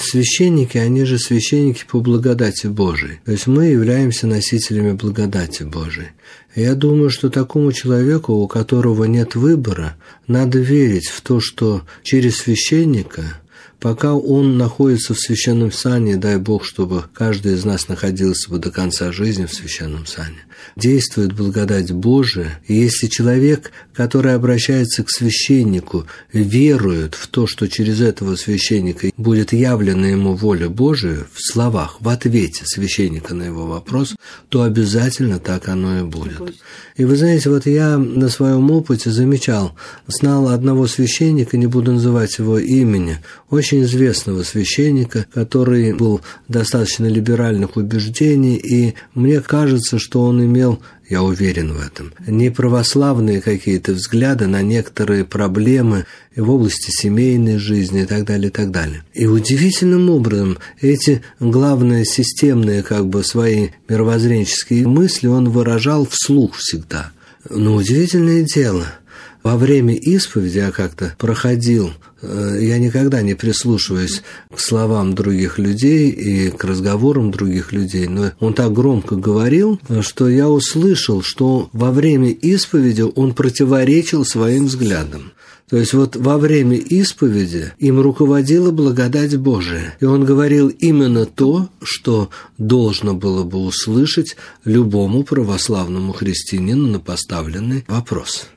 священники, они же священники по благодати Божией. То есть мы являемся носителями благодати Божией. Я думаю, что такому человеку, у которого нет выбора, надо верить в то, что через священника, пока он находится в священном сане, дай Бог, чтобы каждый из нас находился бы до конца жизни в священном сане, действует благодать Божия. И если человек, который обращается к священнику, верует в то, что через этого священника будет явлена ему воля Божия в словах, в ответе священника на его вопрос, то обязательно так оно и будет. И вы знаете, вот я на своем опыте знал одного священника, не буду называть его имени, очень известного священника, который был достаточно либеральных убеждений, и мне кажется, что он имел, я уверен в этом, не православные какие-то взгляды на некоторые проблемы в области семейной жизни и так далее, и так далее. И удивительным образом эти главные системные свои мировоззренческие мысли он выражал вслух всегда. Но удивительное дело, во время исповеди я как-то проходил, я никогда не прислушиваюсь к словам других людей и к разговорам других людей, но он так громко говорил, что я услышал, что во время исповеди он противоречил своим взглядам. То есть вот во время исповеди им руководила благодать Божия. И он говорил именно то, что должно было бы услышать любому православному христианину на поставленный вопрос.